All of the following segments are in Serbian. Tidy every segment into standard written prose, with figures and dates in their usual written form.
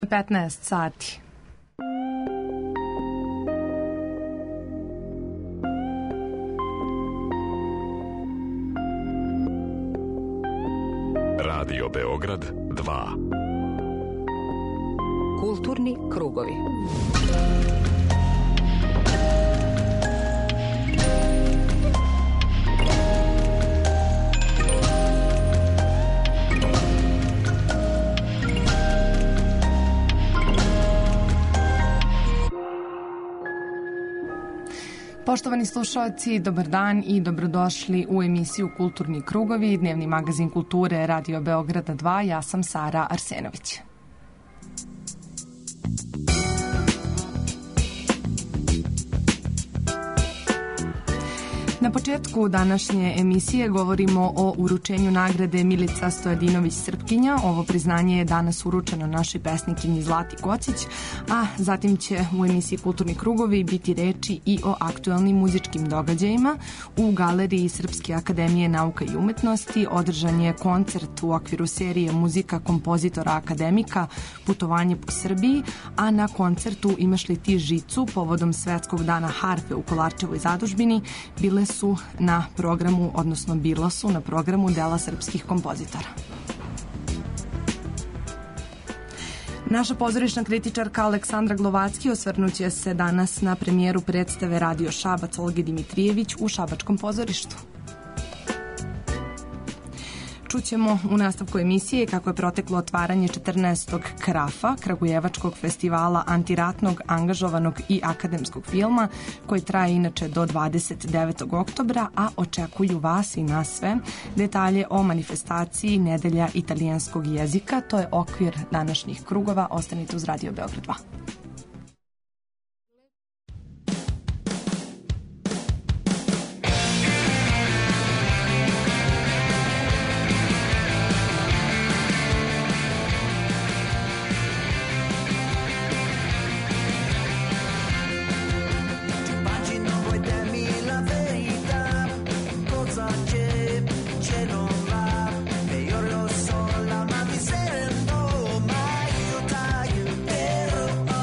15 sati. Radio Beograd 2. Kulturni krugovi. Poštovani slušalci, dobar dan i dobrodošli u emisiju Kulturni krugovi, dnevni magazin kulture Radio Beograda 2. Ja sam Sara Arsenović. Na početku današnje emisije govorimo o uručenju nagrade Milica Stojadinović Srpkinja. Ovo priznanje je danas uručeno našoj pesnikinji Zlati Kocić, a zatim će u emisiji Kulturni krugovi biti reči i o aktuelnim muzičkim događajima. U Galeriji Srpske akademije nauka i umetnosti održan je koncert u okviru serije muzika kompozitora akademika Putovanje po Srbiji, a na koncertu Imaš li ti žicu povodom Svetskog dana harfe u Kolarčevoj zadužbini bile su na programu, odnosno bila su na programu dela srpskih kompozitora. Naša pozorišna kritičarka Aleksandra Glovacki osvrnuće se danas na premijeru predstave Radio Šabac Olge Dimitrijević u Šabačkom pozorištu. Čućemo u nastavku emisije kako je proteklo otvaranje 14. Krafa, Kragujevačkog festivala antiratnog, angažovanog i akademskog filma, koji traje inače do 29. oktobra, a očekuju vas i nas sve detalje o manifestaciji Nedelja italijanskog jezika. To je okvir današnjih krugova. Ostanite uz Radio Beograd 2. Io taglio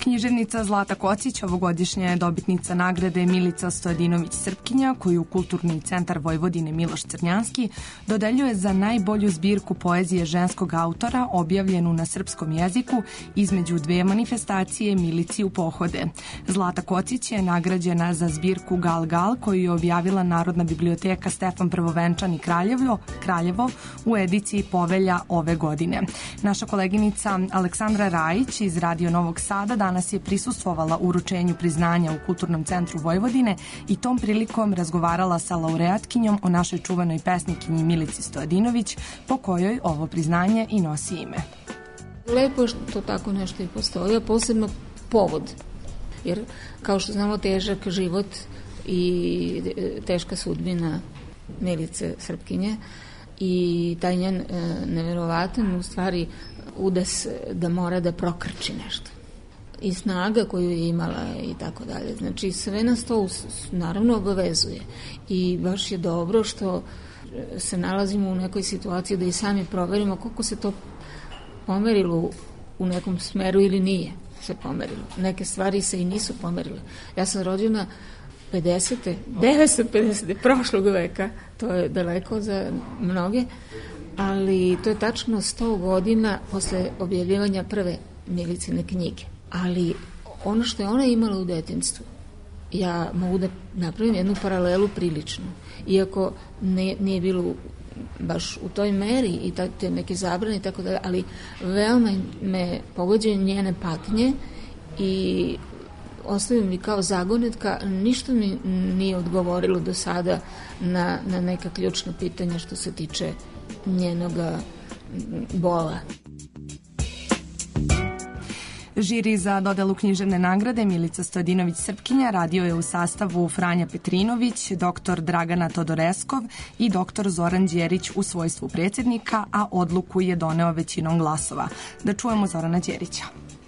Književnica Zlata Kocić ovogodišnja je dobitnica nagrade Milica Stojadinović Srpkinja, koju Kulturni centar Vojvodine Miloš Crnjanski dodeljuje za najbolju zbirku poezije ženskog autora objavljenu na srpskom jeziku između dve manifestacije Milici u pohode. Zlata Kocić je nagrađena za zbirku Gal Gal, koju je objavila Narodna biblioteka Stefan Prvovenčani Kraljevo u ediciji Povelja ove godine. Naša koleginica Aleksandra Rajić iz Radio Novog Sada danas je prisustvovala uručenju priznanja u Kulturnom centru Vojvodine i tom prilikom razgovarala sa laureatkinjom o našoj čuvenoj pesnikinji Milici Stojadinović, po kojoj ovo priznanje i nosi ime. Lepo je što tako nešto i postoji, a posebno povod. Jer, kao što znamo, težak život i teška sudbina Milice Srpkinje i taj njen neverovatan, u stvari, udes da mora da prokrči nešto. I snaga koju je imala i tako dalje. Znači, sve nas to naravno obavezuje. I baš je dobro što se nalazimo u nekoj situaciji da i sami proverimo koliko se to pomerilo u nekom smeru ili nije se pomerilo. Neke stvari se i nisu pomerile. Ja sam rođena 950. prošlog veka, to je daleko za mnoge, ali to je tačno 100 godina posle objavljivanja prve Milicine knjige. Ali ono što je ona imala u detinjstvu, ja mogu da napravim jednu paralelu priličnu. Iako nije bilo baš u toj meri i te neke zabrane i tako dalje, ali veoma me pogođaju njene patnje i ostavim mi kao zagonetka, ništa mi nije odgovorilo do sada na neka ključna pitanja što se tiče njenoga bola. Žiri za dodelu književne nagrade Milica Stojadinović Srpkinja radio je u sastavu Franja Petrinović, dr. Dragana Todoreskov i dr. Zoran Đerić u svojstvu predsjednika, a odluku je doneo većinom glasova. Da čujemo Zorana Đerića.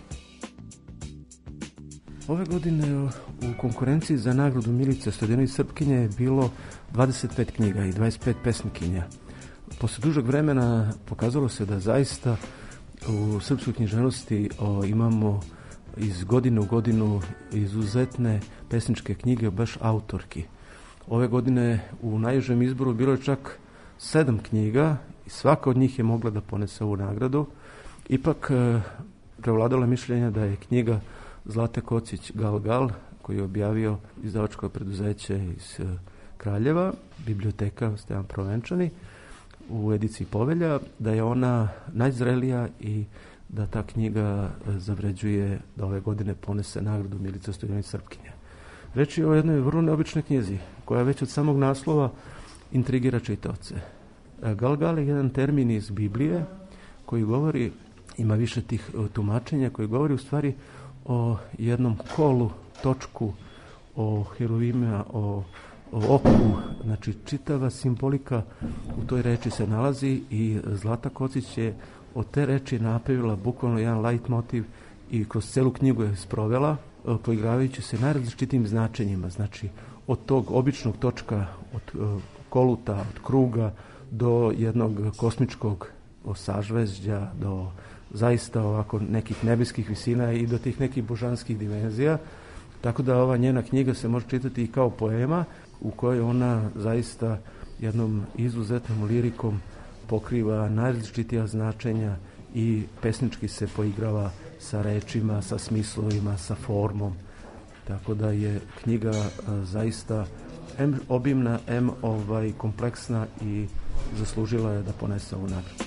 Ove godine u konkurenciji za nagradu Milice Stojadinović Srpkinje je bilo 25 knjiga i 25 pesnikinja. Posle dužeg vremena pokazalo se da zaista u srpskoj književnosti imamo iz godine u godinu izuzetne pesničke knjige, baš autorki. Ove godine u najužem izboru bilo je čak 7 knjiga i svaka od njih je mogla da ponese ovu nagradu. Ipak prevladalo mišljenje da je knjiga Zlate Kocić Gal Gal, koju je objavio izdavačko preduzeće iz Kraljeva, biblioteka Stefan Prvovenčani, u ediciji Povelja, da je ona najzrelija i da ta knjiga zavređuje da ove godine ponese nagradu Milica Stojadinović Srpkinja. Reč je o jednoj vrlo neobičnoj knjizi, koja već od samog naslova intrigira čitaoce. Gal Gal je jedan termin iz Biblije koji govori, ima više tih tumačenja, koji govori u stvari o jednom kolu, točku, o herovima, o oku, znači čitava simbolika u toj reči se nalazi i Zlata Kocić je od te reči napravila bukvalno jedan light motiv i kroz celu knjigu je sprovela, poigravajući se najrazličitim značenjima, znači od tog običnog točka, od koluta, od kruga do jednog kosmičkog sažvežđa, do zaista ovako nekih nebeskih visina i do tih nekih božanskih dimenzija. Tako da ova njena knjiga se može čitati i kao poema u kojoj ona zaista jednom izuzetnom lirikom pokriva najrazličitija značenja i pesnički se poigrava sa rečima, sa smislovima, sa formom. Tako da je knjiga zaista em obimna, em kompleksna i zaslužila je da ponese ovu nagradu.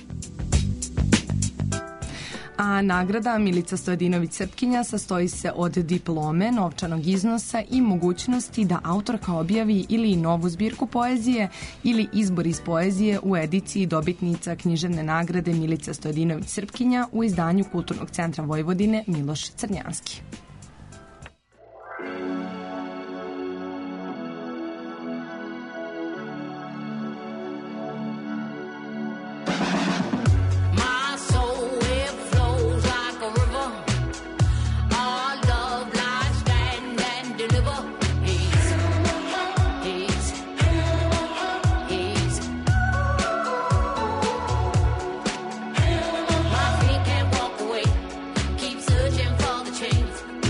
A nagrada Milica Stojadinović Srpkinja sastoji se od diplome, novčanog iznosa i mogućnosti da autorka objavi ili novu zbirku poezije ili izbor iz poezije u ediciji dobitnica književne nagrade Milica Stojadinović Srpkinja u izdanju Kulturnog centra Vojvodine Miloš Crnjanski. My feet can't walk away, keep searching for the chains.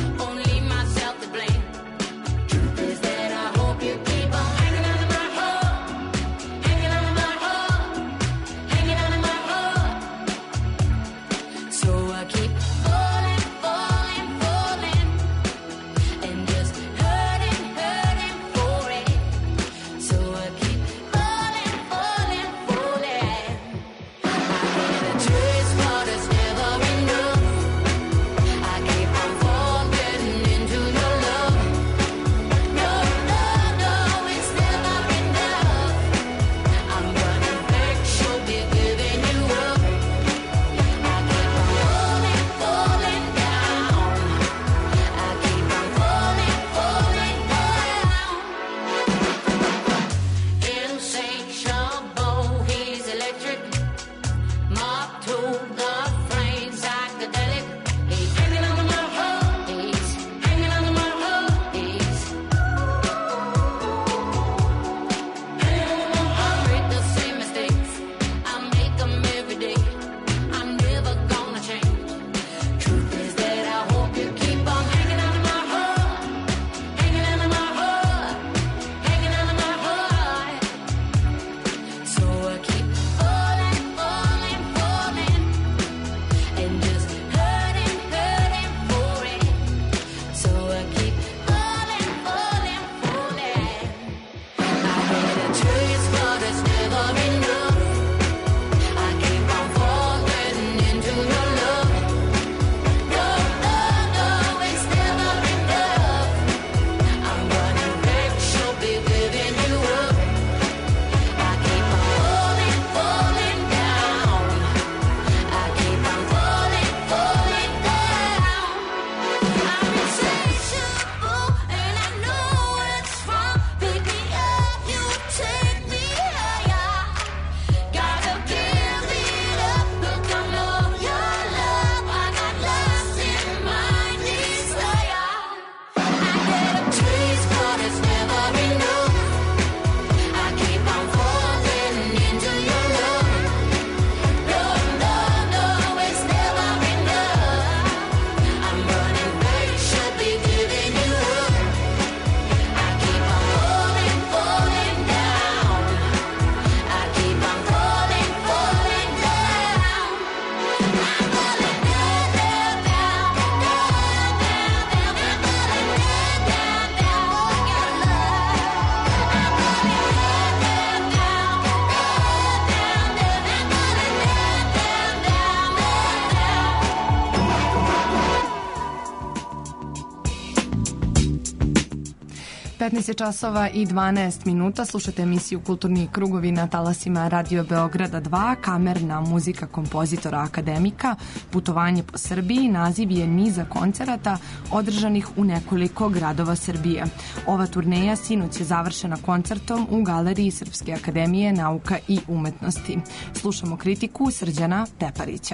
15 časova i 12 minuta. Slušate emisiju Kulturni krugovi na talasima Radio Beograda 2, kamerna muzika kompozitora akademika, putovanje po Srbiji, naziv je niza koncerata održanih u nekoliko gradova Srbije. Ova turneja sinoć je završena koncertom u Galeriji Srpske akademije nauka i umetnosti. Slušamo kritiku Srđana Teparića.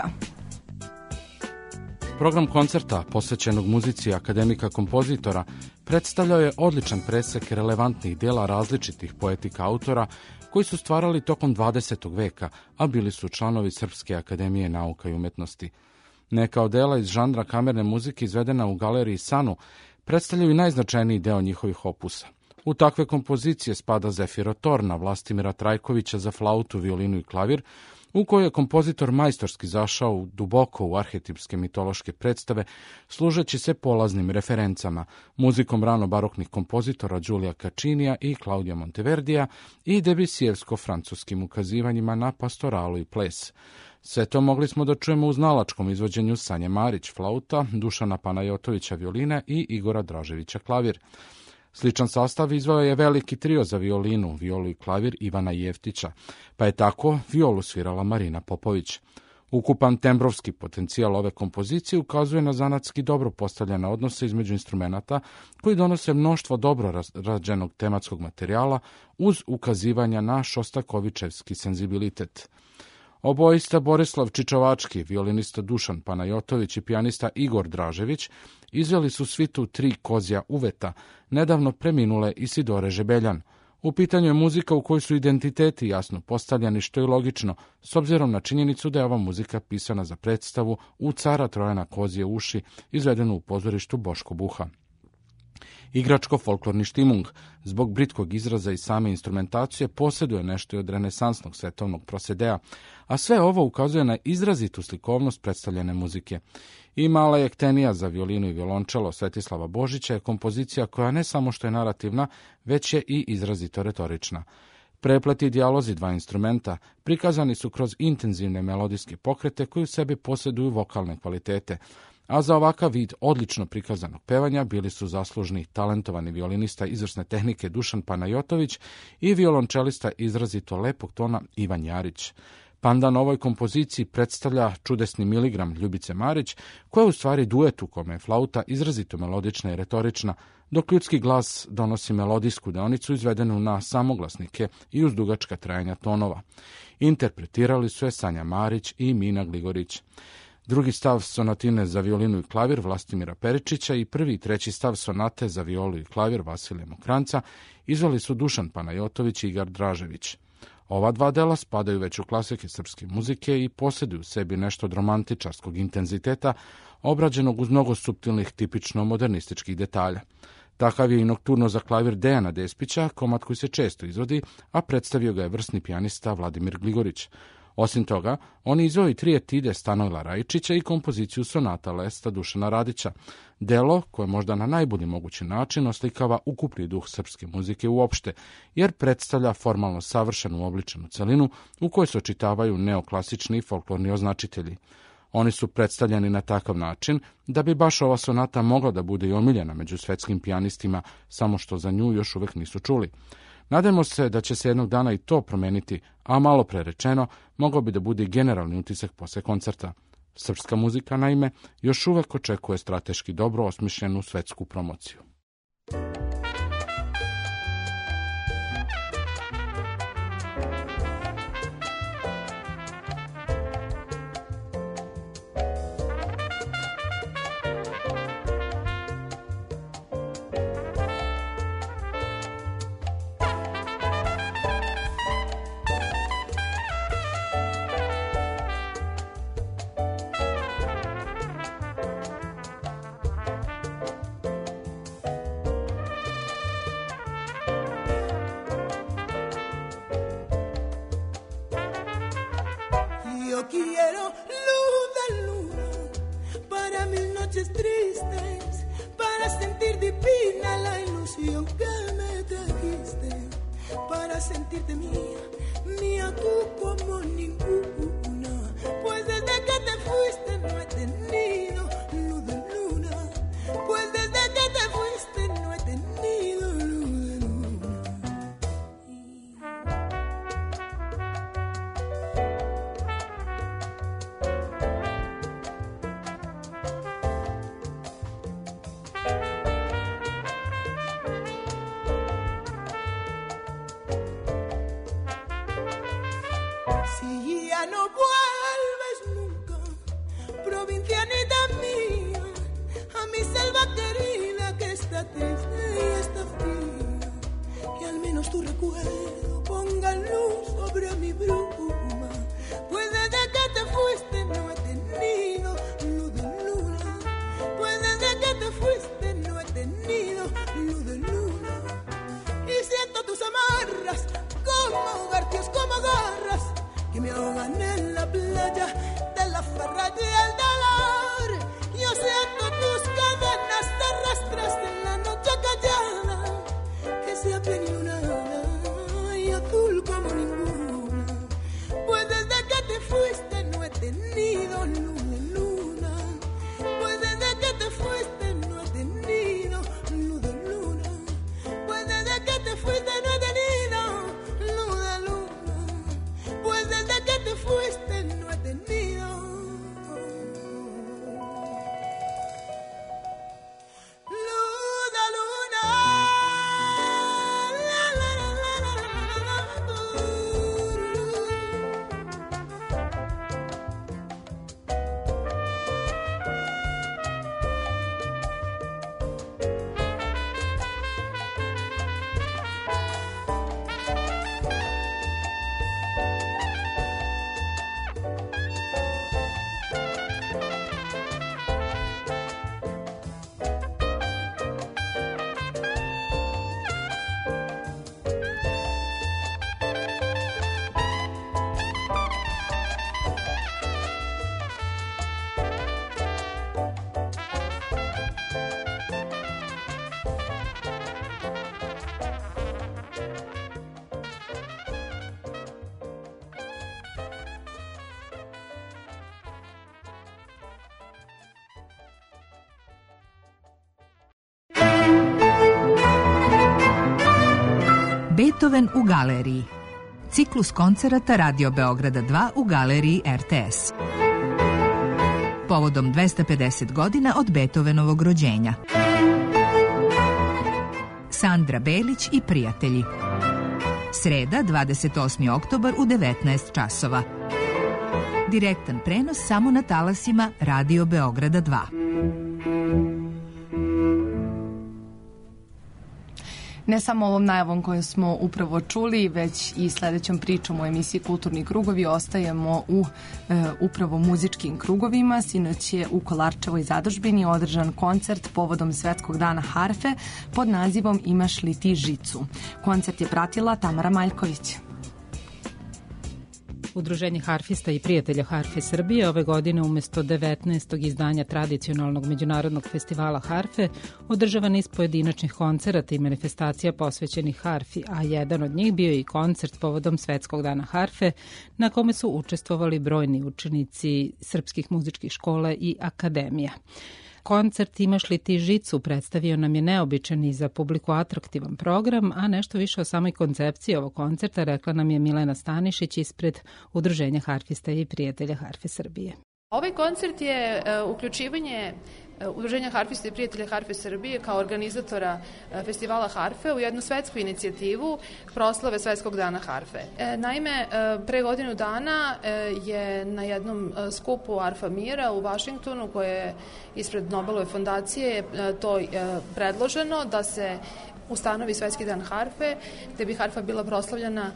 Program koncerta, posvećenog muzici akademika kompozitora, predstavljao je odličan presek relevantnih dela različitih poetika autora koji su stvarali tokom 20. veka, a bili su članovi Srpske akademije nauka i umetnosti. Neka od dela iz žanra kamerne muzike izvedena u Galeriji Sanu predstavljaju najznačajniji deo njihovih opusa. U takve kompozicije spada Zefirotorna Vlastimira Trajkovića za flautu, violinu i klavir, u kojoj je kompozitor majstorski zašao duboko u arhetipske mitološke predstave, služeći se polaznim referencama, muzikom rano-baroknih kompozitora Giulia Caccinija i Claudia Monteverdija i Debusijevsko-francuskim ukazivanjima na pastoralu i ples. Sve to mogli smo da čujemo u znalačkom izvođenju Sanje Marić flauta, Dušana Panajotovića violina i Igora Draževića klavir. Sličan sastav izveo je veliki trio za violinu, violu i klavir Ivana Jeftića, pa je tako violu svirala Marina Popović. Ukupan tembrovski potencijal ove kompozicije ukazuje na zanatski dobro postavljene odnose između instrumenata koji donose mnoštvo dobro rađenog tematskog materijala uz ukazivanja na šostakovičevski senzibilitet. Obojica Borislav Čičovački, violinista Dušan Panajotović i pijanista Igor Dražević izveli su svitu Tri kozja uveta, nedavno preminule Isidore Žebeljan. U pitanju je muzika u kojoj su identiteti jasno postavljeni, što je logično, s obzirom na činjenicu da je ova muzika pisana za predstavu u Cara Trojana kozje uši, izvedenu u pozorištu Boško Buha. Igračko-folklorni štimung, zbog britkog izraza i same instrumentacije, posjeduje nešto od renesansnog svetovnog prosedea, a sve ovo ukazuje na izrazitu slikovnost predstavljene muzike. I Mala jektenija za violinu i violončelo Svetislava Božića je kompozicija koja ne samo što je narativna, već je i izrazito retorična. Prepleti dijalozi dva instrumenta prikazani su kroz intenzivne melodijske pokrete koji u sebi posjeduju vokalne kvalitete, a za ovakav vid odlično prikazanog pevanja bili su zaslužni talentovani violinista izvrsne tehnike Dušan Panajotović i violončelista izrazito lepog tona Ivan Jarić. Pandan ovoj kompoziciji predstavlja čudesni miligram Ljubice Marić, koja je u stvari duet u kome je flauta izrazito melodična i retorična, dok ljudski glas donosi melodijsku deonicu izvedenu na samoglasnike i uz dugačka trajanja tonova. Interpretirali su je Sanja Marić i Mina Gligorić. Drugi stav sonatine za violinu i klavir Vlastimira Peričića i prvi i treći stav sonate za violu i klavir Vasilija Mokranca izveli su Dušan Panajotović i Igar Dražević. Ova dva dela spadaju već u klasike srpske muzike i posjeduju u sebi nešto od romantičarskog intenziteta, obrađenog uz mnogo suptilnih, tipično modernističkih detalja. Takav je i Nokturno za klavir Dejana Despića, komad koji se često izvodi, a predstavio ga je vrsni pijanista Vladimir Gligorić. Osim toga, on je izveo i 3 etide Stanojla Rajičića i kompoziciju sonata Lesta Dušana Radića, delo koje možda na najbolji mogući način oslikava ukupni duh srpske muzike uopšte, jer predstavlja formalno savršenu obličenu celinu u kojoj se očitavaju neoklasični i folklorni označitelji. Oni su predstavljeni na takav način da bi baš ova sonata mogla da bude i omiljena među svetskim pijanistima, samo što za nju još uvek nisu čuli. Nadajmo se da će se jednog dana i to promeniti, a malo pre rečeno, mogao bi da bude i generalni utisak posle koncerta. Srpska muzika, naime, još uvek očekuje strateški dobro osmišljenu svetsku promociju. Quiero luz de luna para mis noches tristes, para sentir divina la ilusión que me trajiste, para sentirte mía, mía tú como ninguna, pues desde que te fuiste no he tenido luz de luna, pues desde que te fuiste no he tenido luz de luna. Si ya no vuelves nunca, provincianita mía, a mi selva querida que está triste y está fría, que al menos tu recuerdo ponga luz sobre mi bruma, pues desde que te fuiste no he tenido luz de luna, pues desde que te fuiste no he tenido luz de luna, y siento tus amarras como garfios, como garras, que me ahogan en la playa de la farra y el dolor. Yo siento tus cadenas te arrastraste en la noche callada, que se abren inundada y azul como ninguna, pues desde que te fuiste no he tenido luz de luna, pues desde que te fuiste no he tenido luz de luna, pues desde que te fuiste no he tenido luz de luna, pues desde que te fuiste no he tenido luz de luna. Beethoven u galeriji. ciklus koncerata Radio Beograda 2 u galeriji RTS. Povodom 250 godina od Beethovenovog rođenja. Sandra Belić i prijatelji. Sreda, 28. oktobar u 19 časova. Direktan prenos samo na talasima Radio Beograda 2. Ne samo ovom najavom koju smo upravo čuli, već i sledećom pričom u emisiji Kulturni krugovi ostajemo u upravo muzičkim krugovima. Sinoć je u Kolarčevoj zadužbini održan koncert povodom Svetskog dana harfe pod nazivom Imaš li ti žicu. Koncert je pratila Tamara Maljković. Udruženje harfista i prijatelja harfe Srbije ove godine umesto 19. izdanja tradicionalnog međunarodnog festivala harfe održava niz pojedinačnih koncerata i manifestacija posvećenih harfi, a jedan od njih bio je i koncert povodom Svetskog dana harfe na kome su učestvovali brojni učenici srpskih muzičkih škola i akademija. Koncert Imaš li ti žicu predstavio nam je neobičan i za publiku atraktivan program, a nešto više o samoj koncepciji ovog koncerta rekla nam je Milena Stanišić ispred Udruženja harfista i prijatelja harfe Srbije. Ovaj koncert je uključivanje Udruženja harfista i prijatelja harfe Srbije kao organizatora festivala harfe u jednu svetsku inicijativu proslave Svetskog dana harfe. Naime, pre godinu dana je na jednom skupu Arfa mira u Vašingtonu, koje je ispred Nobelove fondacije to predloženo da se ustanovi Svetski dan harfe, gde bi harfa bila proslavljena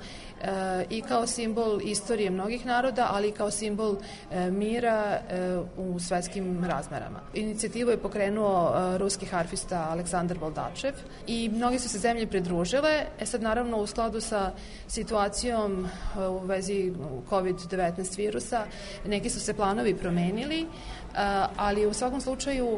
i kao simbol istorije mnogih naroda, ali i kao simbol mira u svetskim razmerama. Inicijativu je pokrenuo ruski harfista Aleksandar Boldačev i mnogi su se zemlje pridružile. Sad naravno u skladu sa situacijom u vezi COVID-19 virusa neki su se planovi promenili, ali u svakom slučaju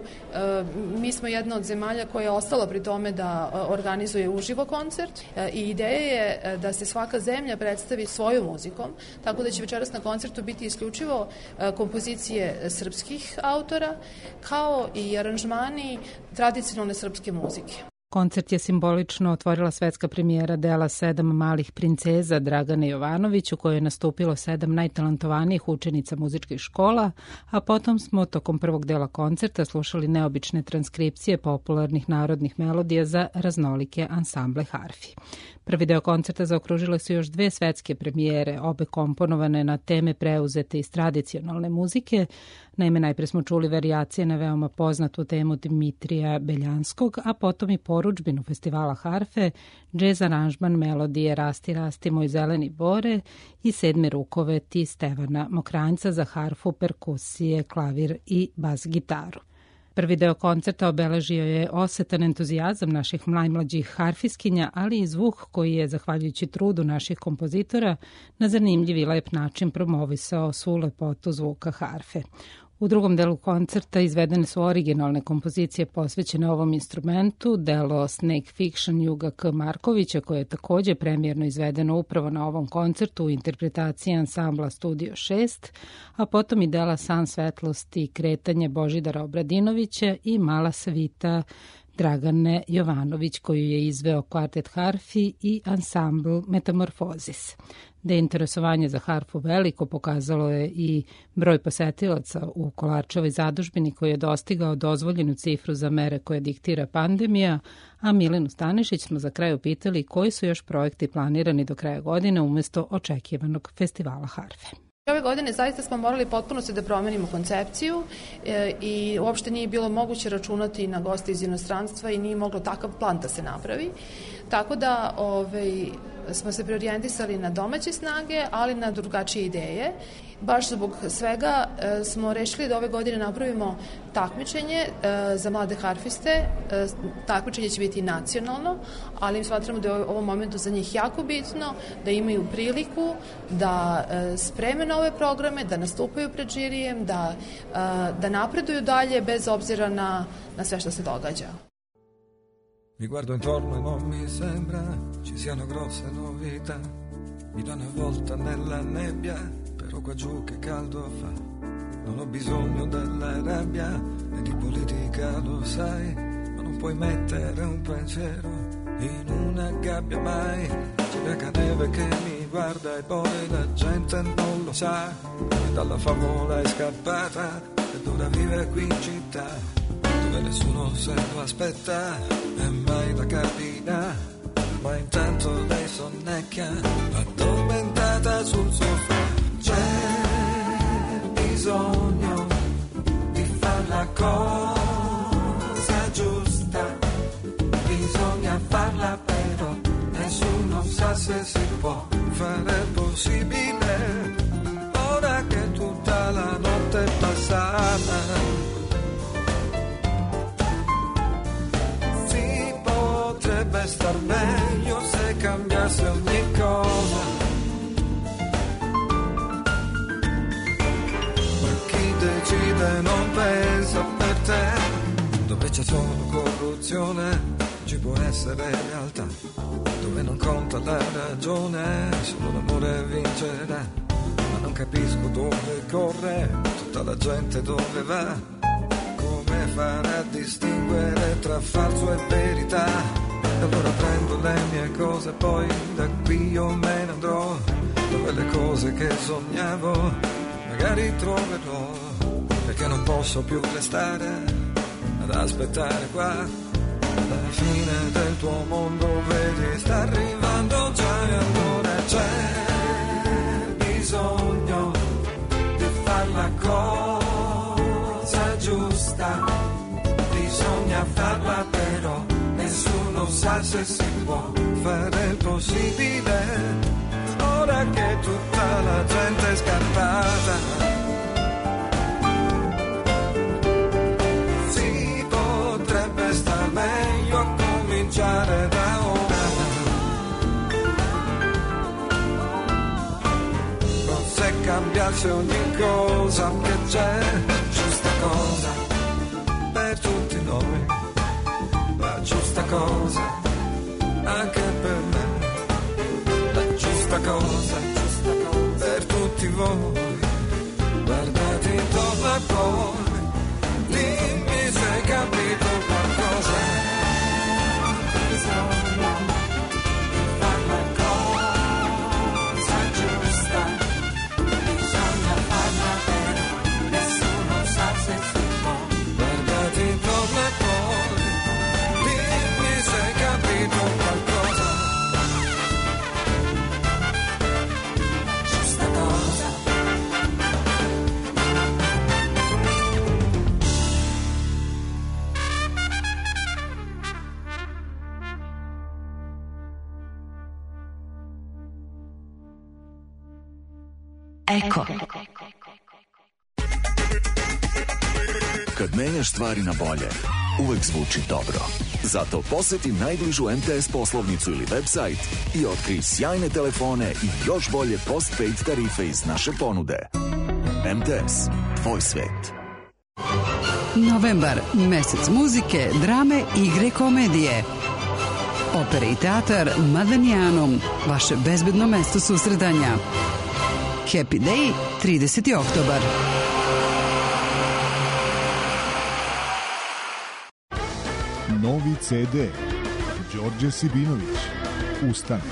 mi smo jedna od zemalja koja je ostala pri tome da organizuje uživo koncert i ideja je da se svaka zemlja predstavi svojom muzikom, tako da će večeras na koncertu biti isključivo kompozicije srpskih autora kao i aranžmani tradicionalne srpske muzike. Koncert je simbolično otvorila svetska premijera dela 7 malih princeza Dragane Jovanović, u kojoj je nastupilo 7 najtalentovanijih učenica muzičkih škola, a potom smo tokom prvog dela koncerta slušali neobične transkripcije popularnih narodnih melodija za raznolike ansamble harfi. Prvi deo koncerta zaokružile su još 2 svetske premijere, obe komponovane na teme preuzete iz tradicionalne muzike. Naime, najpre smo čuli varijacije na veoma poznatu temu Dimitrija Beljanskog, a potom i porudžbinu festivala harfe, džez aranžman melodije Rasti, rasti moj zeleni bore i 7 rukoveti Stevana Mokranjca za harfu, perkusije, klavir i bas gitaru. Prvi deo koncerta obeležio je osetan entuzijazam naših najmlađih harfiskinja, ali i zvuk koji je, zahvaljujući trudu naših kompozitora, na zanimljiv i lep način promovisao svu lepotu zvuka harfe. U drugom delu koncerta izvedene su originalne kompozicije posvećene ovom instrumentu, delo Snake Fiction Juga K. Markovića, koje je takođe premijerno izvedeno upravo na ovom koncertu u interpretaciji ansambla Studio 6, a potom i dela San svetlosti i kretanje Božidara Obradinovića i Mala svita Dragane Jovanović, koju je izveo kvartet harfi i ansambl Metamorfozis. Da je interesovanje za harfu veliko pokazalo je i broj posetilaca u Kolarčevoj zadužbini, koji je dostigao dozvoljenu cifru za mere koje diktira pandemija, a Milenu Stanišić smo za kraj upitali koji su još projekti planirani do kraja godine umesto očekivanog festivala harfe. Ove godine zaista smo morali potpuno se da promenimo koncepciju i uopšte nije bilo moguće računati na goste iz inostranstva i nije moglo takav plan da se napravi. Tako da smo se preorijentisali na domaće snage, ali na drugačije ideje. Baš zbog svega smo rešili da ove godine napravimo takmičenje za mlade harfiste. Takmičenje će biti nacionalno, ali smatramo da je u ovom momentu za njih jako bitno da imaju priliku da spreme nove programe, da nastupaju pred žirijem, da napreduju dalje bez obzira na sve što se događa. Mi guardo intorno e non mi sembra ci siano grosse novità. Mi do una volta nella nebbia, però qua giù che caldo fa. Non ho bisogno della rabbia e di politica, lo sai, ma non puoi mettere un pensiero in una gabbia mai. C'è la neve che mi guarda e poi la gente non lo sa, e dalla favola è scappata ed ora vive qui in città, dove nessuno se lo aspetta e mai la capita, ma intanto lei sonnecchia addormentata sul sofà. C'è bisogno di far la cosa giusta, bisogna farla però nessuno sa se si può fare il possibile, ora che tutta la notte è passata. Si potrebbe star meglio se cambiasse ogni cosa, ma chi decide non pensa per te, dove c'è solo corruzione ci può essere realtà, dove non conta la ragione, solo l'amore vincerà, ma non capisco dove corre tutta la gente, dove va, come fare a distinguere tra falso e verità. E allora prendo le mie cose e poi da qui io me ne andrò, dove le cose che sognavo magari troverò, perché non posso più restare ad aspettare qua. La fine del tuo mondo, vedi, sta arrivando già, e allora c'è bisogno di far la cosa giusta, bisogna farla però nessuno sa se si può fare il possibile, ora che tutta la gente è scappata. Meglio a cominciare da ora, forse cambiarsi ogni cosa, che c'è giusta cosa per tutti noi, la giusta cosa anche per me, la giusta cosa per tutti voi. Guardate intorno a voi, dimmi se hai capito qualcosa. Bisogna fare la cosa giusta, bisogna farla però nessuno sa se si può. Guardati intorno a voi, dimmi se hai capito qualcosa. Giusta cosa. Eko. Kad menjaš stvari na bolje, uvek zvuči dobro. Zato poseti najbližu MTS poslovnicu ili website i otkrij sjajne telefone i još bolje postpaid tarife iz naše ponude. MTS, tvoj svet. Novembar, mesec muzike, drame, igre, komedije. Opera i teatar Madlenijanum, vaše bezbedno mesto susretanja. Happy Day, 30. oktobar. Novi CD Đorđe Sibinović, Ustanak.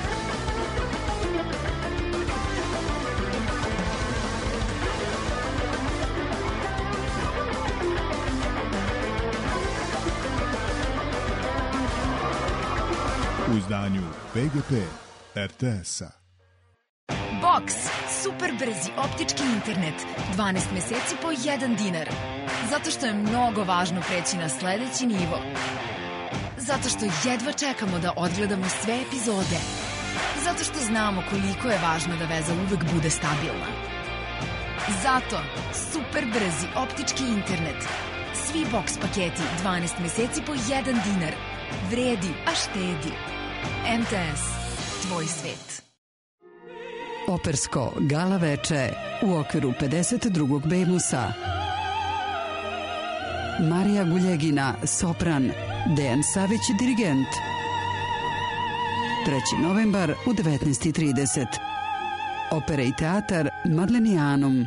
U izdanju PGP RTS-a. Box, super brzi optički internet, 12 meseci po 1 dinar. Zato što je mnogo važno preći na sledeći nivo. Zato što jedva čekamo da odgledamo sve epizode. Zato što znamo koliko je važno da veza uvek bude stabilna. Zato super brzi optički internet. Svi Box paketi 12 meseci po 1 dinar. Vredi, a štedi. MTS, tvoj svet. Opersko gala veče u okviru 52. Bemusa. Marija Guljegina, sopran, Dejan Savić, dirigent. 3. novembar u 19:30. Opera i teatar Madlenijanum.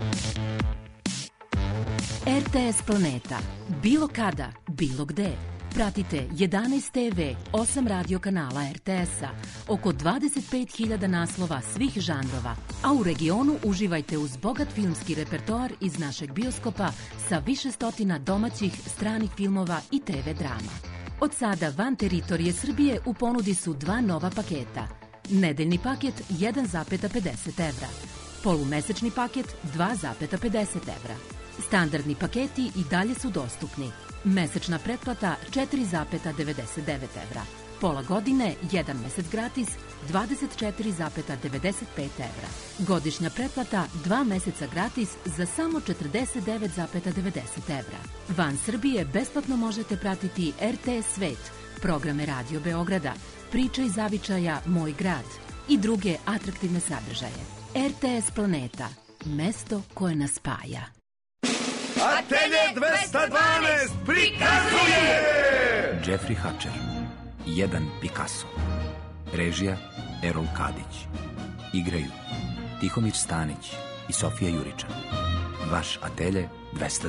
RTS Planeta. Bilo kada, bilo gde. Pratite 11 TV, 8 radio kanala RTS-a, oko 25.000 naslova svih žanrova, a u regionu uživajte uz bogat filmski repertoar iz našeg bioskopa sa više stotina domaćih, stranih filmova i TV drama. Od sada van teritorije Srbije u ponudi su 2 nova paketa. Nedeljni paket 1,50 evra, polumesečni paket 2,50 evra. Standardni paketi i dalje su dostupni. Mesečna pretplata 4,99 evra. Pola godine, 1 mesec gratis, 24,95 evra. Godišnja pretplata 2 meseca gratis za samo 49,90 evra. Van Srbije besplatno možete pratiti RTS Svet, programe Radio Beograda, Priče iz zavičaja Moj grad i druge atraktivne sadržaje. RTS Planeta, mesto koje nas spaja. Atelje 212 prikazuje Jeffrey Hatcher, jedan Picasso. Režija Erol Kadić. Igraju Tihomir Stanić i Sofija Juričan. Vaš Atelje 212.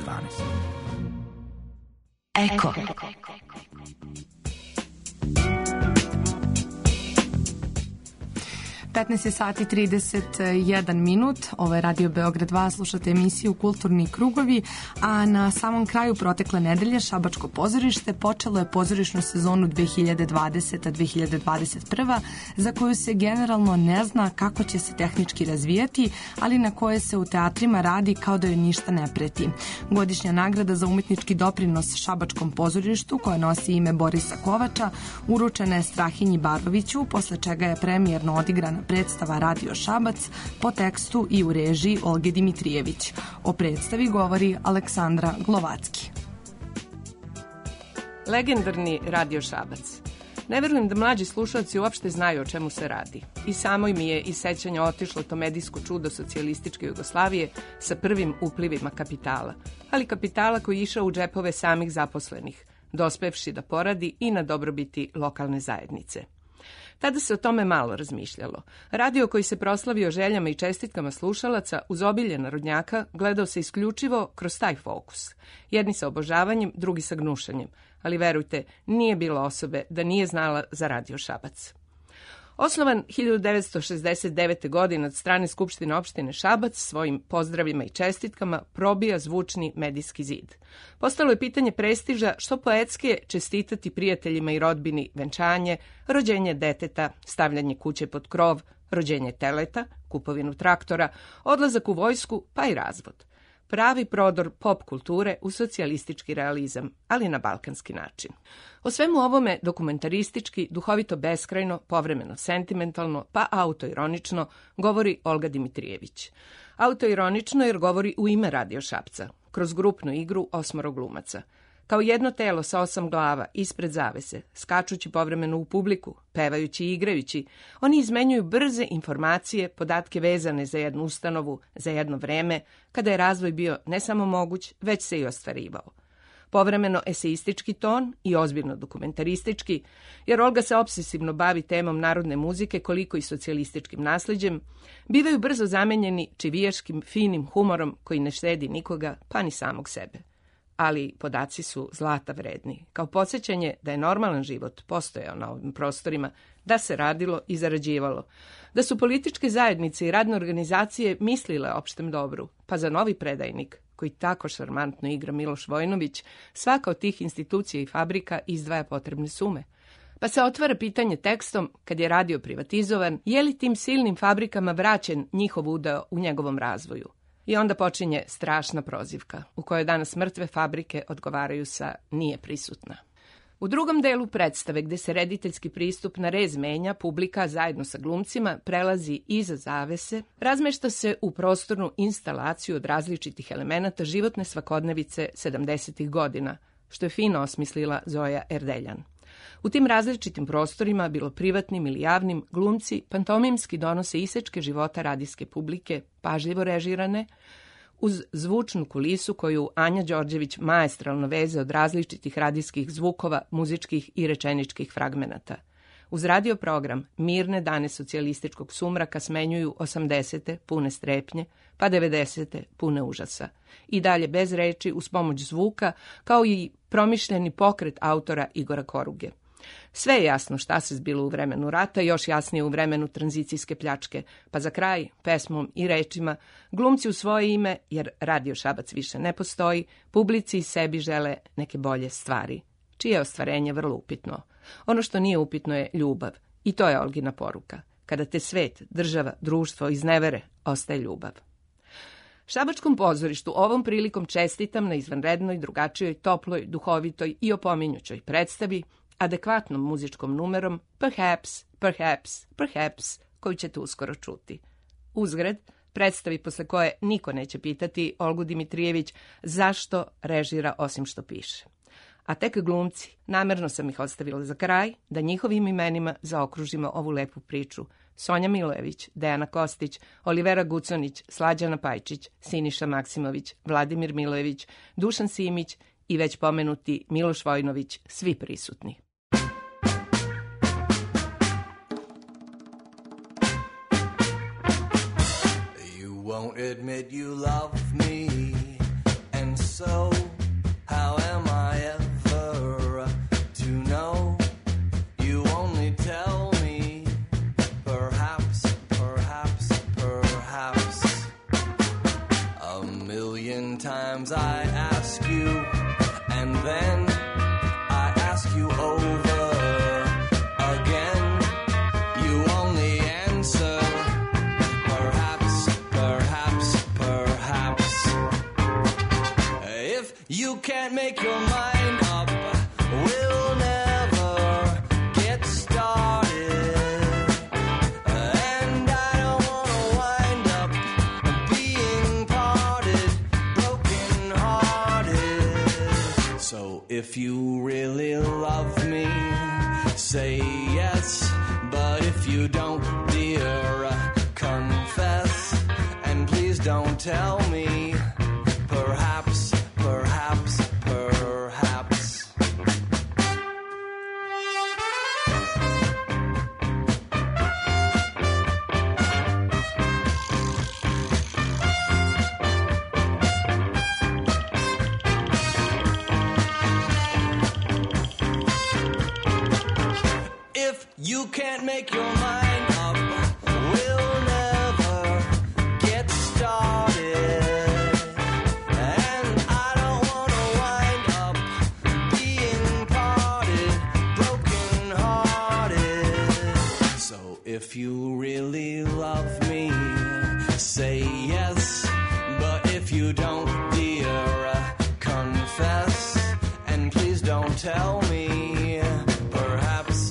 Eko. 15 je sati 31 minut, ovo je Radio Beograd 2, slušate emisiju Kulturni krugovi, a na samom kraju protekle nedelje Šabačko pozorište počelo je pozorišnu sezonu 2020-2021, za koju se generalno ne zna kako će se tehnički razvijati, ali na koje se u teatrima radi kao da joj ništa ne preti. Godišnja nagrada za umetnički doprinos Šabačkom pozorištu, koja nosi ime Borisa Kovača, uručena je Strahinji Baroviću, posle čega je premijerno odigrana predstava Radio Šabac po tekstu i u režiji Olge Dimitrijević. O predstavi govori Aleksandra Glovacki. Legendarni Radio Šabac. Ne verujem da mlađi slušalci uopšte znaju o čemu se radi. I samoj mi je iz sećanja otišlo to medijsko čudo socijalističke Jugoslavije sa prvim uplivima kapitala. Ali kapitala koji je išao u džepove samih zaposlenih, dospevši da poradi i na dobrobiti lokalne zajednice. Tada se o tome malo razmišljalo. Radio koji se proslavio željama i čestitkama slušalaca uz obilje narodnjaka gledao se isključivo kroz taj fokus. Jedni sa obožavanjem, drugi sa gnušanjem. Ali verujte, nije bilo osobe da nije znala za Radio Šabac. Osnovan 1969. godine od strane Skupštine opštine Šabac, svojim pozdravima i čestitkama probija zvučni medijski zid. Postalo je pitanje prestiža što poetske čestitati prijateljima i rodbini venčanje, rođenje deteta, stavljanje kuće pod krov, rođenje teleta, kupovinu traktora, odlazak u vojsku pa i razvod. Pravi prodor pop kulture u socijalistički realizam, ali na balkanski način. O svemu ovome dokumentaristički, duhovito beskrajno, povremeno sentimentalno, pa autoironično govori Olga Dimitrijević. Autoironično jer govori u ime Radio Šapca, kroz grupnu igru 8 glumaca. Kao jedno telo sa 8 glava, ispred zavese, skačući povremeno u publiku, pevajući i igrajući, oni izmenjuju brze informacije, podatke vezane za jednu ustanovu, za jedno vreme, kada je razvoj bio ne samo moguć, već se i ostvarivao. Povremeno eseistički ton i ozbiljno dokumentaristički, jer Olga se obsesivno bavi temom narodne muzike koliko i socijalističkim nasleđem, bivaju brzo zamenjeni čivijaškim, finim humorom koji ne štedi nikoga, pa ni samog sebe. Ali podaci su zlata vredni, kao podsjećanje da je normalan život postojao na ovim prostorima, da se radilo i zarađivalo, da su političke zajednice i radne organizacije mislile o opštem dobru, pa za novi predajnik, koji tako šarmantno igra Miloš Vojnović, svaka od tih institucija i fabrika izdvaja potrebne sume. Pa se otvara pitanje tekstom, kad je radio privatizovan, je li tim silnim fabrikama vraćen njihov udeo u njegovom razvoju? I onda počinje strašna prozivka, u kojoj danas mrtve fabrike odgovaraju sa nije prisutna. U drugom delu predstave, gde se rediteljski pristup na rez menja, publika zajedno sa glumcima prelazi iza zavese, razmešta se u prostornu instalaciju od različitih elemenata životne svakodnevice 70. godina, što je fino osmislila Zoja Erdeljan. U tim različitim prostorima, bilo privatnim ili javnim, glumci pantomimski donose isečke života radijske publike, pažljivo režirane, uz zvučnu kulisu koju Anja Đorđević maestralno veze od različitih radijskih zvukova, muzičkih i rečeničkih fragmenata. Uz radio program mirne dane socijalističkog sumraka smenjuju 80. pune strepnje, pa 90. pune užasa. I dalje bez reči, uz pomoć zvuka, kao i promišljeni pokret autora Igora Koruge. Sve je jasno šta se zbilo u vremenu rata, još jasnije u vremenu tranzicijske pljačke, pa za kraj, pesmom i rečima, glumci u svoje ime, jer Radio Šabac više ne postoji, publici i sebi žele neke bolje stvari, čije je ostvarenje vrlo upitno. Ono što nije upitno je ljubav, i to je Olgina poruka. Kada te svet, država, društvo iznevere, ostaje ljubav. Šabačkom pozorištu ovom prilikom čestitam na izvanrednoj, drugačijoj, toploj, duhovitoj i opominjućoj predstavi, adekvatnom muzičkom numerom Perhaps, koju ćete uskoro čuti. Uzgred, predstavi posle koje niko neće pitati Olgu Dimitrijević zašto režira osim što piše. A tek glumci, namerno sam ih ostavila za kraj, da njihovim imenima zaokružimo ovu lepu priču. Sonja Milojević, Dejana Kostić, Olivera Guconić, Slađana Pajčić, Siniša Maksimović, Vladimir Milojević, Dušan Simić i već pomenuti Miloš Vojnović, svi prisutni. You won't admit you love me, and so how am I ever to know? You only tell me perhaps a million times I ask you, and then I ask you over again. You only answer perhaps. If you can't make your mind up, we'll never get started. And I don't wanna wind up being parted, broken hearted. So if you really love me, say yes. But if you don't, dear, confess. And please don't tell me perhaps. If you can't make your mind up, we'll never get started. And I don't wanna wind up being parted, broken hearted. So if you really love me, say yes. But if you don't, dear, confess. And please don't tell me perhaps.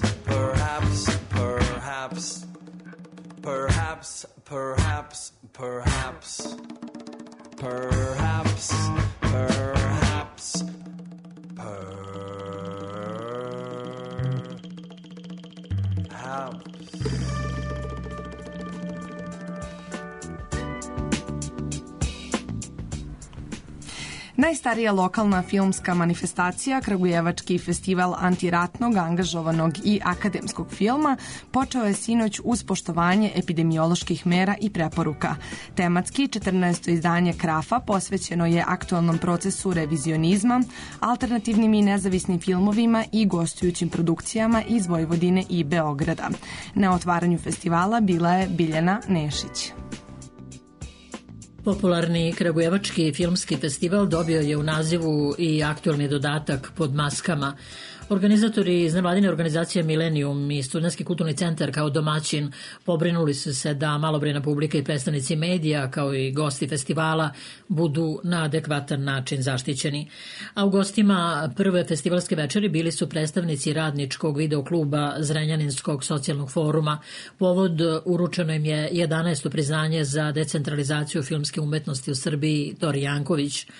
Najstarija lokalna filmska manifestacija, Kragujevački festival antiratnog, angažovanog i akademskog filma, počeo je sinoć uz poštovanje epidemioloških mera i preporuka. Tematski 14. izdanje Krafa posvećeno je aktualnom procesu revizionizma, alternativnim i nezavisnim filmovima i gostujućim produkcijama iz Vojvodine i Beograda. Na otvaranju festivala bila je Biljana Nešić. Popularni Kragujevački filmski festival dobio je u nazivu i aktualni dodatak Pod maskama. Organizatori iz nevladine organizacije Millennium i Studentski kulturni centar kao domaćin pobrinuli su se da malobrojna publika i predstavnici medija kao i gosti festivala budu na adekvatan način zaštićeni. A u gostima prve festivalske večeri bili su predstavnici radničkog videokluba Zrenjaninskog socijalnog foruma. Povod uručeno im je 11. priznanje za decentralizaciju filmske umetnosti u Srbiji Tori Janković.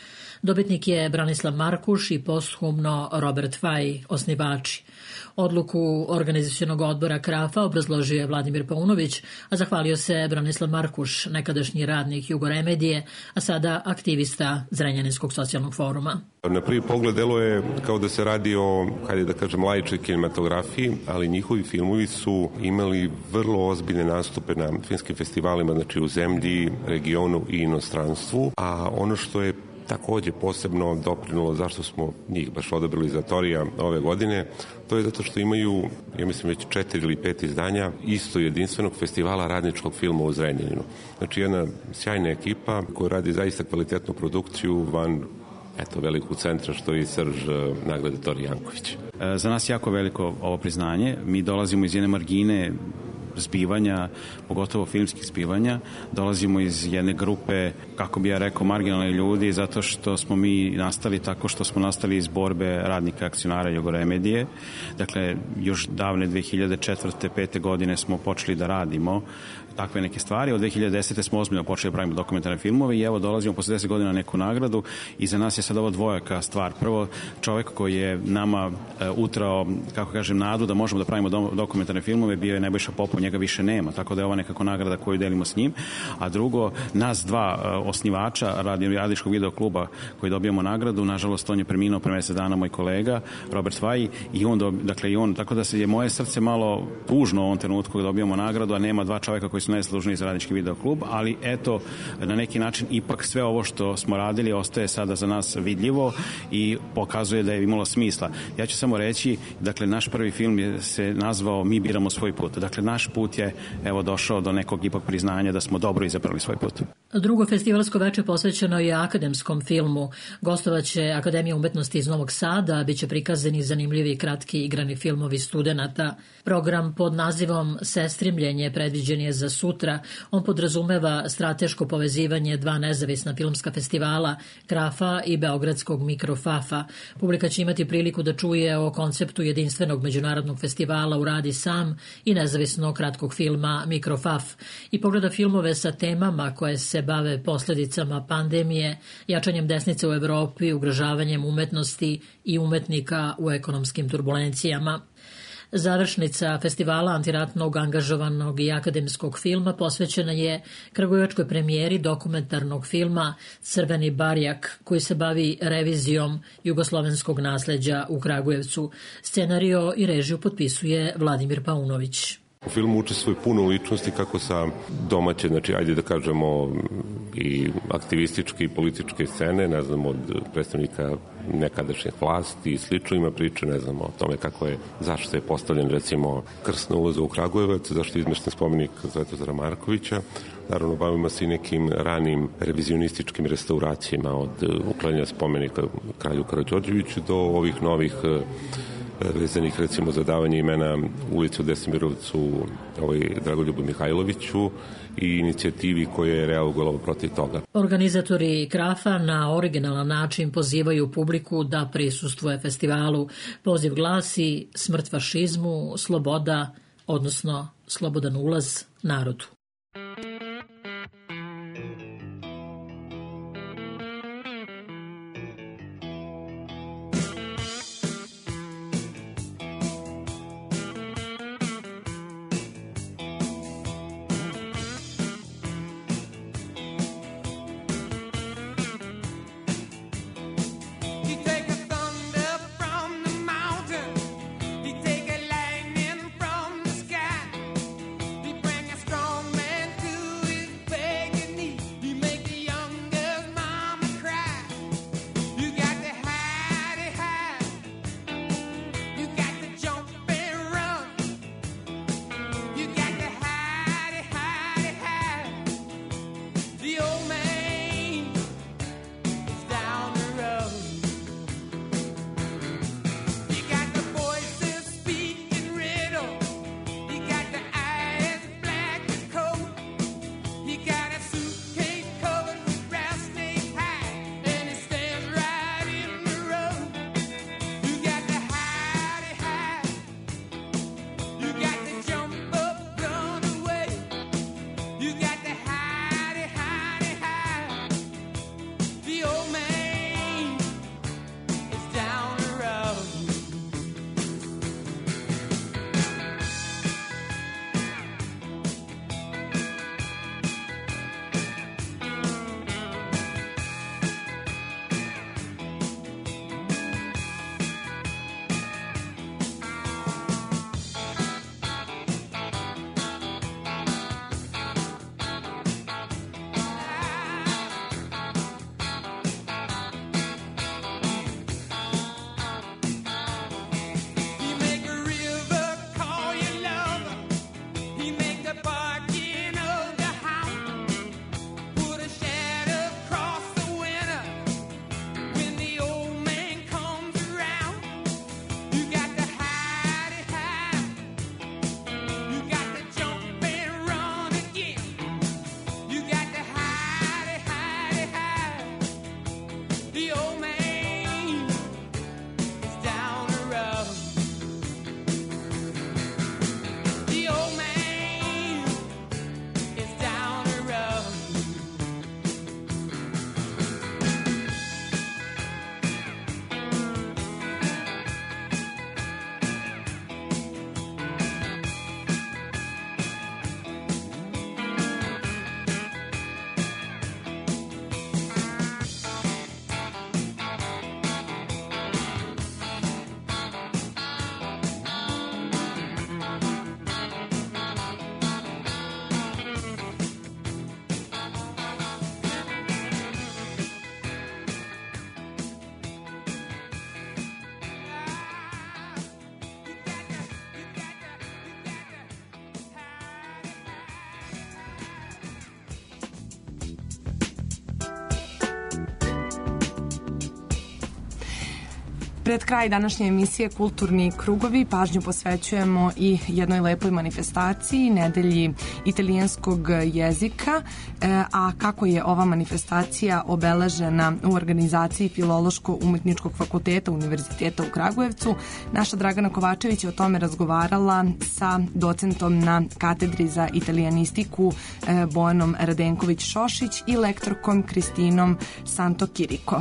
Dobitnik je Branislav Markuš i posthumno Robert Faj, osnivači. Odluku organizacionog odbora Krafa obrazložio je Vladimir Paunović, a zahvalio se Branislav Markuš, nekadašnji radnik Jugoremedije, a sada aktivista Zrenjaninskog socijalnog foruma. Na prvi pogled deluje kao da se radi o, hajde da kažem, laičkoj kinematografiji, ali njihovi filmovi su imali vrlo ozbiljne nastupe na filmskim festivalima, znači u zemlji, regionu i inostranstvu, a ono što je takođe posebno doprinulo zašto smo njih baš odabrali za Torija ove godine, to je zato što imaju, ja mislim, već 4 ili 5 izdanja isto jedinstvenog festivala radničkog filma u Zrenjaninu. Znači jedna sjajna ekipa koja radi zaista kvalitetnu produkciju van velikog centra što je i srž nagrade Tori Janković. Za nas jako veliko ovo priznanje. Mi dolazimo iz jedne margine zbivanja, pogotovo filmskih zbivanja. Dolazimo iz jedne grupe, kako bi ja rekao, marginalni ljudi, zato što smo mi nastali tako što smo nastali iz borbe radnika akcionara Jugoremedije. Dakle, još davne 2004. 5. godine smo počeli da radimo takve neke stvari. Od 2010. smo ozbiljno počeli da pravimo dokumentarne filmove i evo dolazimo posle 10 godina na neku nagradu i za nas je sad ovo dvojaka stvar. Prvo, čovek koji je nama utrao, kako kažem, nadu da možemo da pravimo dokumentarne filmove bio je Nebojša Popov, njega više nema, tako da je ovo nekako nagrada koju delimo s njim. A drugo, nas dva osnivača radničkog video kluba koji dobijamo nagradu, nažalost on je preminuo pre mesec dana, moj kolega Robert Faj i on, tako da se je moje srce malo tužno u ovom trenutku da dobijamo nagradu, a nema dva čoveka koji su najslužniji za radnički video klub, ali eto, na neki način ipak sve ovo što smo radili ostaje sada za nas vidljivo i pokazuje da je imalo smisla. Ja ću samo reći, dakle, naš prvi film se nazvao Mi biramo svoj put. Dakle, naš put je, evo, došao do nekog ipak priznanja da smo dobro izabrali svoj put. Drugo festivalsko veče posvećeno je akademskom filmu. Gostovaće Akademija umetnosti iz Novog Sada, bit će prikazani zanimljivi kratki igrani filmovi studenata. Program pod nazivom Sestrimljenje predviđen je za sutra. On podrazumeva strateško povezivanje dva nezavisna filmska festivala, Krafa i Beogradskog Mikrofafa. Publika će imati priliku da čuje o konceptu jedinstvenog međunarodnog festivala Uradi sam i nezavisnog kratkog filma Mikrofaf i pogleda filmove sa temama koje se bave posledicama pandemije, jačanjem desnice u Evropi, ugrožavanjem umetnosti i umetnika u ekonomskim turbulencijama. Završnica festivala antiratnog, angažovanog i akademskog filma posvećena je kragujevačkoj premijeri dokumentarnog filma Crveni barjak, koji se bavi revizijom jugoslovenskog nasleđa u Kragujevcu. Scenario i režiju potpisuje Vladimir Paunović. U filmu učestvuje puno ličnosti kako sa domaće, znači ajde da kažemo i aktivističke i političke scene, ne znam, od predstavnika nekadašnje vlasti i slično, ima priče, ne znam, o tome zašto je postavljen recimo krst na ulazu u Kragujevac, zašto je izmešten spomenik Svetozara Markovića. Naravno, bavimo se i nekim ranim revizionističkim restauracijama od uklanjanja spomenika kralju Karađorđeviću do ovih novih vezanih recimo za davanje imena ulici u Desimirovcu Dragoljubu Mihajloviću i inicijativi koja je reagovala protiv toga. Organizatori Krafa na originalan način pozivaju publiku da prisustvuje festivalu. Poziv glasi smrt fašizmu, sloboda, odnosno slobodan ulaz narodu. Strong Pred kraj današnje emisije Kulturni krugovi pažnju posvećujemo i jednoj lepoj manifestaciji, nedelji italijanskog jezika, a kako je ova manifestacija obeležena u organizaciji Filološko-umetničkog fakulteta Univerziteta u Kragujevcu, naša Dragana Kovačević je o tome razgovarala sa docentom na katedri za italijanistiku Bojanom Radenković-Šošić i lektorkom Kristinom Santokiriko.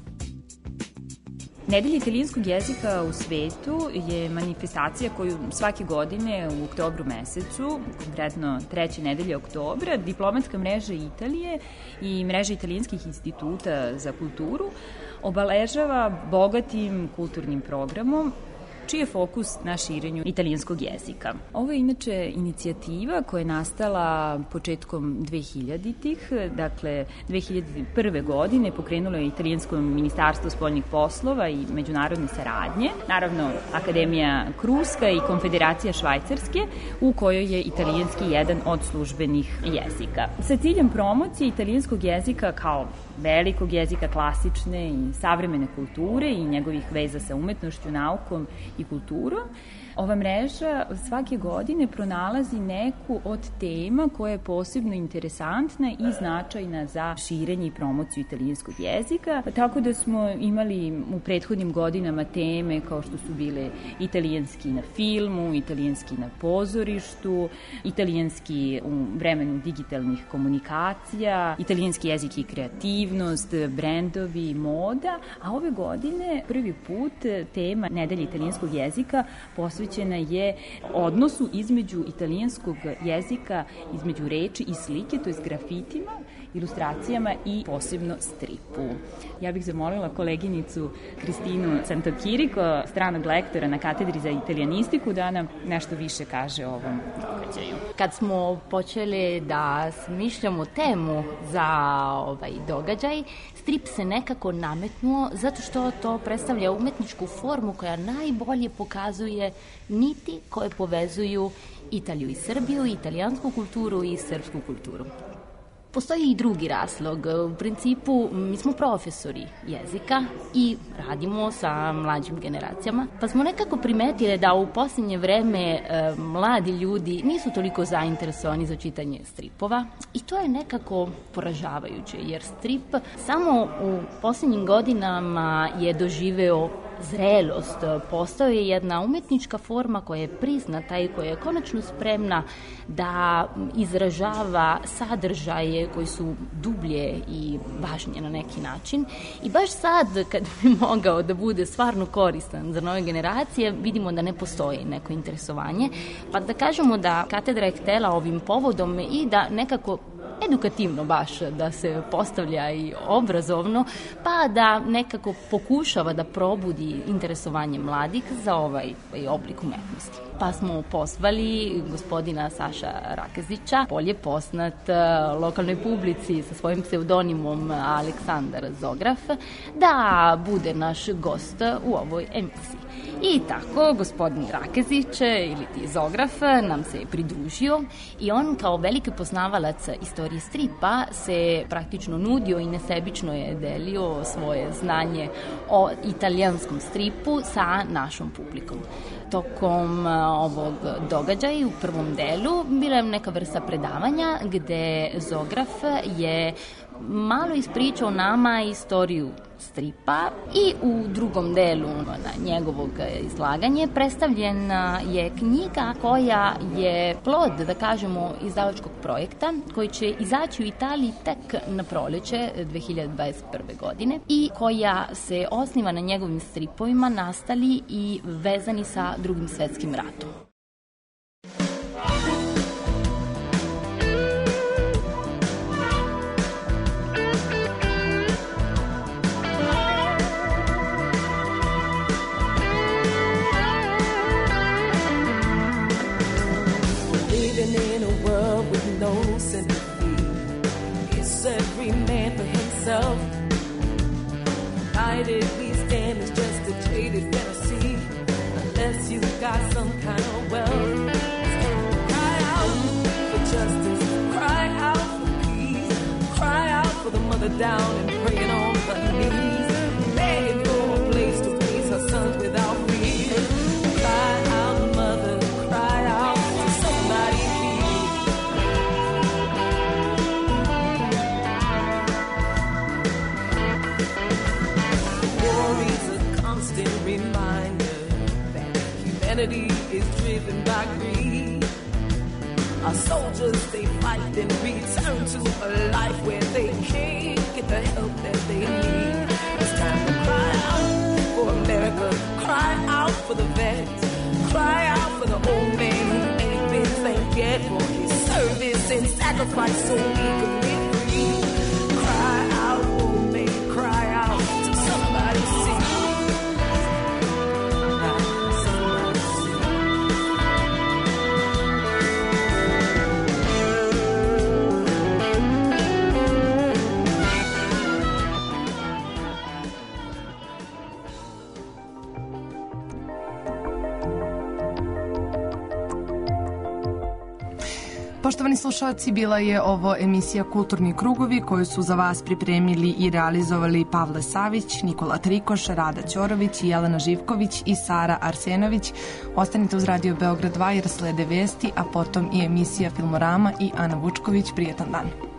Nedelja italijanskog jezika u svetu je manifestacija koju svake godine u oktobru mesecu, konkretno 3. nedelje oktobra, diplomatska mreža Italije i mreža italijanskih instituta za kulturu obeležava bogatim kulturnim programom čiji je fokus na širenju italijanskog jezika. Ovo je inače inicijativa koja je nastala početkom 2000-ih, dakle 2001. godine pokrenulo je Italijansko ministarstvo spoljnih poslova i međunarodne saradnje, naravno Akademija Kruska i Konfederacija Švajcarske, u kojoj je italijanski jedan od službenih jezika. Sa ciljem promocije italijanskog jezika kao velikog jezika klasične i savremene kulture i njegovih veza sa umetnošću, naukom i kulturom, ova mreža svake godine pronalazi neku od tema koja je posebno interesantna i značajna za širenje i promociju italijanskog jezika, tako da smo imali u prethodnim godinama teme kao što su bile italijanski na filmu, italijanski na pozorištu, italijanski u vremenu digitalnih komunikacija, italijanski jezik i kreativnost, brendovi, moda, a ove godine prvi put tema Nedelje italijanskog jezika posvećena je odnosu između italijanskog jezika, između reči i slike, to je grafitima, ilustracijama i posebno stripu. Ja bih zamolila koleginicu Kristinu Santokiriko, stranog lektora na katedri za italijanistiku, da nam nešto više kaže o ovom događaju. Kad smo počeli da smišljamo temu za ovaj događaj, strip se nekako nametnuo zato što to predstavlja umetničku formu koja najbolje pokazuje niti koje povezuju Italiju i Srbiju, italijansku kulturu i srpsku kulturu. Postoji i drugi razlog. U principu, mi smo profesori jezika i radimo sa mlađim generacijama, pa smo nekako primetili da u posljednje vreme mladi ljudi nisu toliko zainteresovani za čitanje stripova i to je nekako poražavajuće, jer strip samo u posljednjim godinama je doživeo zrelost, postao je jedna umetnička forma koja je priznata i koja je konačno spremna da izražava sadržaje koji su dublje i važnije na neki način. I baš sad, kad bi mogao da bude stvarno koristan za nove generacije, vidimo da ne postoji neko interesovanje. Pa da kažemo da katedra je htela ovim povodom i da nekako edukativno baš da se postavlja i obrazovno, pa da nekako pokušava da probudi interesovanje mladih za ovaj oblik umetnosti. Pa smo pozvali gospodina Saša Rakezića, bolje poznat lokalnoj publici sa svojim pseudonimom Aleksandar Zograf, da bude naš gost u ovoj emisiji. I tako, gospodin Rakezić, ili ti Zograf, nam se pridružio i on kao veliki poznavalac istorije stripa se praktično nudio i nesebično je delio svoje znanje o italijanskom stripu sa našom publikom. Tokom ovog događaja u prvom delu bila je neka vrsta predavanja gde Zograf je malo ispričao nama istoriju stripa i u drugom delu na njegovog izlaganje predstavljena je knjiga koja je plod, da kažemo, izdavačkog projekta koji će izaći u Italiji tek na proleće 2021. godine i koja se osniva na njegovim stripovima nastali i vezani sa Drugim svetskim ratom. In a world with no sympathy, it's every man for himself. United we stand is just a jaded fantasy, unless you got some kind of wealth. Cry out for justice, cry out for peace, cry out for the mother down and praying on her knees, begging for a place to raise her son. War is a constant reminder that humanity is driven by greed. Our soldiers, they fight and return to a life where they can't get the help that they need. It's time to cry out for America, cry out for the vets, cry out for the old man who ain't been thanked yet for his service and sacrifice so we could be free. Cry out, old man, cry out till somebody see. Poštovani slušalci, bila je ovo emisija Kulturni krugovi koju su za vas pripremili i realizovali Pavle Savić, Nikola Trikoš, Rada Ćorović, Jelena Živković i Sara Arsenović. Ostanite uz Radio Beograd 2 jer slede vesti, a potom i emisija Filmorama i Ana Vučković. Prijetan dan.